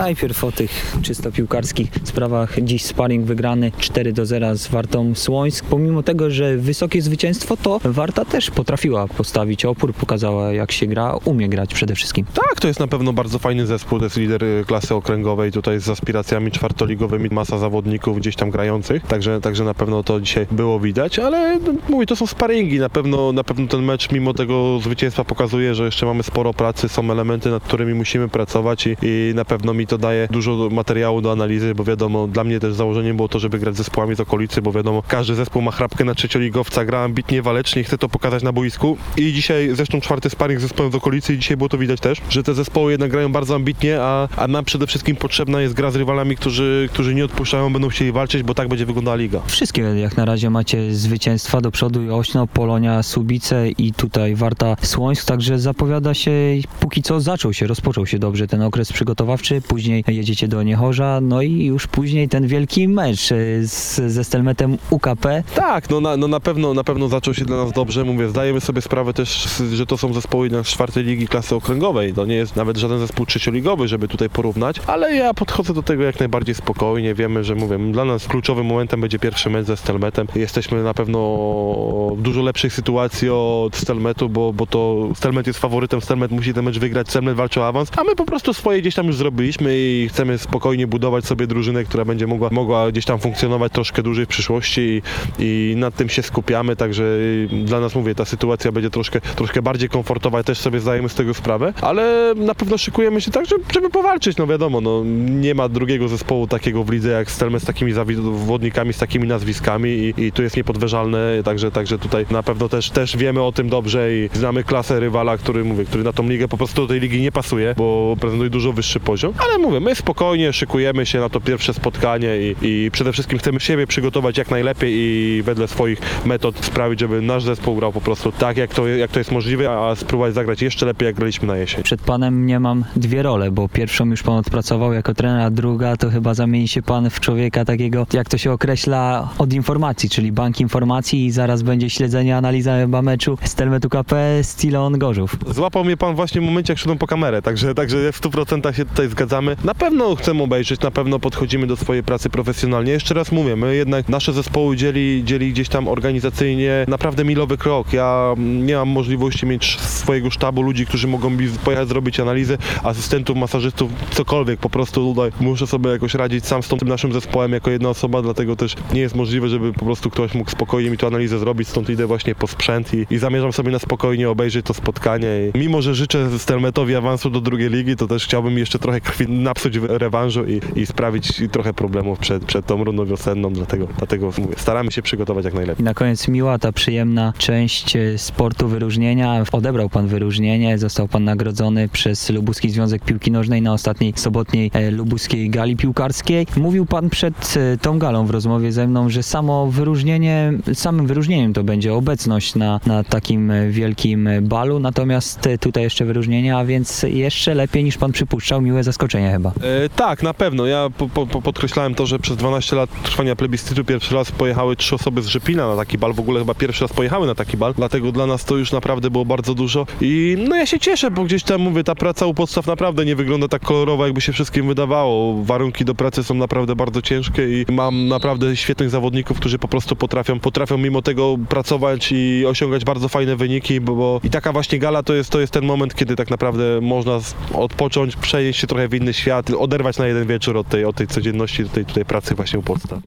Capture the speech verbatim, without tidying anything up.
najpierw o tych czysto piłkarskich sprawach. Dziś sparring wygrany cztery do zera z Wartą Słońsk. Pomimo tego, że wysokie zwycięstwo, to Warta też potrafiła postawić opór, pokazała jak się gra, umie grać przede wszystkim. Tak, to jest na pewno bardzo fajny zespół, to jest lider klasy okręgowej, tutaj z aspiracjami czwartoligowymi, masa zawodników gdzieś tam grających, także, także na pewno to dzisiaj było widać, ale mówię, to są sparingi, na pewno, na pewno ten mecz mimo tego zwycięstwa pokazuje, że jeszcze mamy sporo pracy, są elementy, nad którymi musimy pracować i, i na pewno mi to daje dużo materiału do analizy, bo wiadomo, dla mnie też założeniem było to, żeby grać z zespołami z okolicy, bo wiadomo, każdy zespół ma chrapkę na trzecioligowca, gra ambitnie, walecznie, chce to pokazać na boisku i dzisiaj zresztą czwarty sparring z zespołem z okolicy i dzisiaj było to widać też, że te zespoły jednak grają bardzo ambitnie, a, a nam przede wszystkim potrzebna jest gra z rywalami, którzy, którzy nie odpuszczają, będą chcieli walczyć, bo tak będzie wyglądała liga. Wszystkie jak na razie macie zwycięstwa do przodu, Ośno, Polonia, Słubice i tutaj Warta Słońsk, także zapowiada się, póki co zaczął się, rozpoczął się dobrze ten okres przygotowawczy, później jedziecie do Niechorza, no i już później ten wielki mecz z, ze Stelmetem U K P. Tak, no na, no na pewno na pewno zaczął się dla nas dobrze, mówię, zdajemy sobie sprawę też, że to są zespoły jednak z czwartej ligi klasy okręgowej, to nie jest nawet żaden zespół trzecioligowy, żeby tutaj porównać, ale ja podchodzę do tego jak najbardziej spokojnie, wiemy, że mówię, dla nas kluczowym momentem będzie pierwszy mecz ze Stelmetem, jesteśmy na pewno w dużo lepszej sytuacji od Stelmetu, bo, bo to Stelmet jest faworytem, Stelmet musi ten mecz wygrać, Stelmet walczy o awans, a my po prostu swoje gdzieś tam już zrobiliśmy i chcemy spokojnie budować sobie drużynę, która będzie mogła, mogła gdzieś tam funkcjonować troszkę dłużej w przyszłości i, i nad tym się skupiamy, także dla nas, mówię, ta sytuacja będzie troszkę, troszkę bardziej komfortowa, też sobie zdajemy z tego sprawę, ale na pewno szykujemy się tak, żeby, żeby powalczyć, no wiadomo, no nie ma drugiego zespołu takiego w lidze jak Stelmet z takimi zawodnikami, z takimi nazwiskami i, i tu jest niepodważalne, także, także tutaj na pewno też, też wiemy o tym dobrze i znamy klasę rywala, który, mówię, który na tą ligę po prostu do tej ligi nie pasuje, bo prezentuje dużo wyższy poziom, ale mówię, my spokojnie szykujemy się na to pierwsze spotkanie i, i przede wszystkim chcemy siebie przygotować jak najlepiej i wedle swoich metod sprawić, żeby nasz zespół grał po prostu tak, jak to, jak to jest możliwe, a spróbować zagrać jeszcze lepiej, jak graliśmy na jesień. Przed panem nie mam dwie role, bo pierwszą już pan odpracował jako trener, a druga to chyba zamieni się pan w człowieka takiego, jak to się określa, od informacji, czyli bank informacji i zaraz będzie śledzenie, analiza chyba meczu Stelmet U K P z Cilon Gorzów. Złapał mnie pan właśnie w momencie, jak szedłem po kamerę, także, także w stu procentach się tutaj zgadzamy. Na pewno chcemy obejrzeć, na pewno podchodzimy do swojej pracy profesjonalnie. Jeszcze raz mówię, my jednak nasze zespoły dzieli, dzieli gdzieś tam organizacyjnie naprawdę milowy krok. Ja nie mam możliwości mieć swojego sztabu ludzi, którzy mogą mi pojechać zrobić analizę, asystentów, masażystów, cokolwiek. Po prostu tutaj muszę sobie jakoś radzić sam z tym naszym zespołem jako jedna osoba, dlatego też nie jest możliwe, żeby po prostu ktoś mógł spokojnie mi tę analizę zrobić, stąd idę właśnie po sprzęt i, i zamierzam sobie na spokojnie obejrzeć to spotkanie. I mimo, że życzę Stelmetowi awansu do drugiej ligi, to też chciałbym jeszcze trochę krwi napsuć w rewanżu i, i sprawić trochę problemów przed, przed tą rundą wiosenną, dlatego, dlatego mówię, staramy się przygotować jak najlepiej. I na koniec miła ta przyjemna część sportu, wyróżnienia. Odebrał pan wyróżnienie, został pan nagrodzony przez Lubuski Związek Piłki Nożnej na ostatniej sobotniej e, lubuskiej gali piłkarskiej. Mówił pan przed e, tą galą w rozmowie ze mną, że samo wyróżnienie, samym wyróżnieniem to będzie obecność na, na takim wielkim balu, natomiast tutaj jeszcze wyróżnienie, a więc jeszcze lepiej niż pan przypuszczał, miłe zaskoczenie chyba. E, tak, na pewno. Ja po, po, podkreślałem to, że przez dwanaście lat trwania plebiscytu pierwszy raz pojechały trzy osoby z Rzepina na taki bal, w ogóle chyba pierwszy raz pojechały na taki bal, dlatego dla nas to już naprawdę było bardzo dużo i no ja się cieszę, bo gdzieś tam mówię, ta praca u podstaw naprawdę nie wygląda tak kolorowo, jakby się wszystkim wydawało. Warunki do pracy są naprawdę bardzo ciężkie i mam naprawdę świetnych zawodników, którzy po prostu potrafią, potrafią mimo tego pracować i osiągać bardzo fajne wyniki, bo, bo i taka właśnie gala to jest, to jest ten moment, kiedy tak naprawdę można odpocząć, przenieść się trochę w inny świat, oderwać na jeden wieczór od tej, od tej codzienności, tej tutaj pracy właśnie u podstaw.